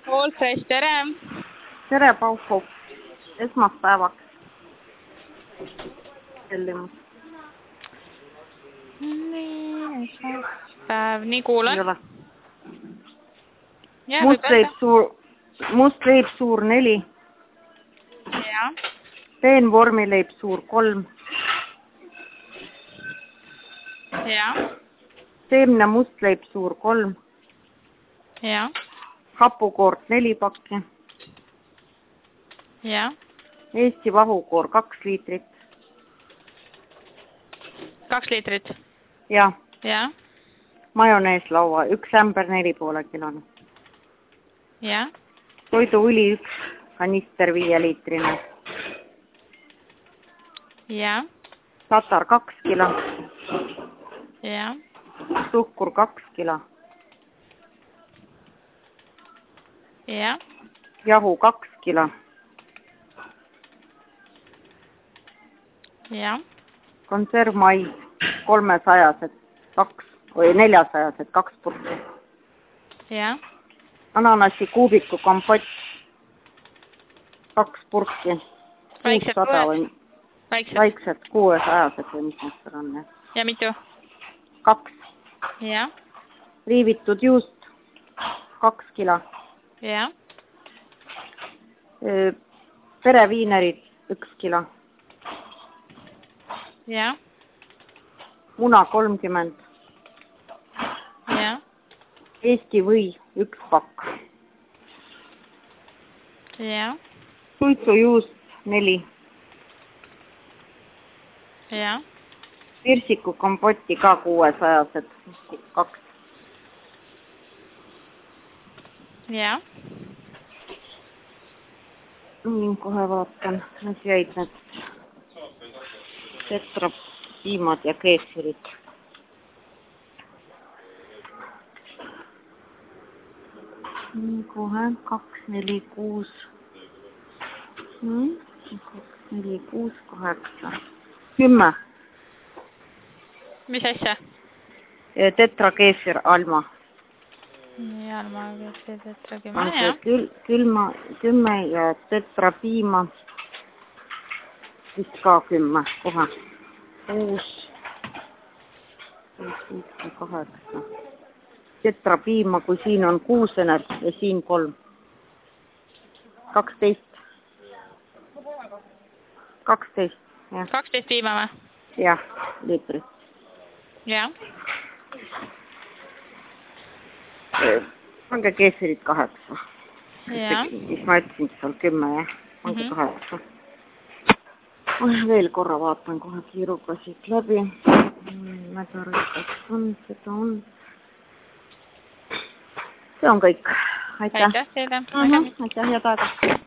All Fresh, tere! Tere, Pauku! Esmaspäevaks. Tellimus. Nii, esmaspäev, nii kuulan. Ja, Must leib suur 4. Ja. Peenvormileib suur 3. Ja. Seemne mustleib suur 3. Ja. Hapukoort 4 pakki. Ja. Eesti vahukoor 2 liitrit. 2 liitrit. Ja. Ja. Majoneeslaua 1 ämber 4,5 kilone. Ja. Toiduõli 1 kanister 5 liitrine. Ja. Tatar 2 kilo. Ja. Suhkur 2 kilo. Ja. Jahu 2 kilo. Ja. Konservmais 300-sed 2 või 400-sed 2 purki. Ja. Ananassi kuubiku kompott 2 purki. Väiksed 600 või väiksed 600-sed või mis need seal on. Ja mitu? 2. Ja. Riivitud juust 2 kilo. Ja. Pereviinerid 1 kilo. Ja. Muna 30. Ja. Eesti või 1 pakk. Ja. Suitsujuust 4. Ja. Pirsiku kompotti ka 600-sed 2. Ja. Kohe vaatan, need jäid need tetrapiimad ja keefirid. Kohe 2, 4, 6. 2, 4, 6, 8. 10. Mis asja? Tetrakeefir Alma. Nii, Alma keefir tetra 10, ja. Külma 10 ja tetrapiima vist ka 10. Kohe. 6, 7, 8. Tetrapiima, kui siin on 6 ja siin 3. 12. 12, jah. 12 piima või? Jah, liitrit. Ja. Pange keefirid 8. Ja. Mis ma ütlesin, seal 10, jah. Pange 8. Veel korra vaatan kohe kiiruga siit läbi. Mädarikas on, seda on. See on kõik. Aitäh. Aitäh teile. Aitäh, head aega.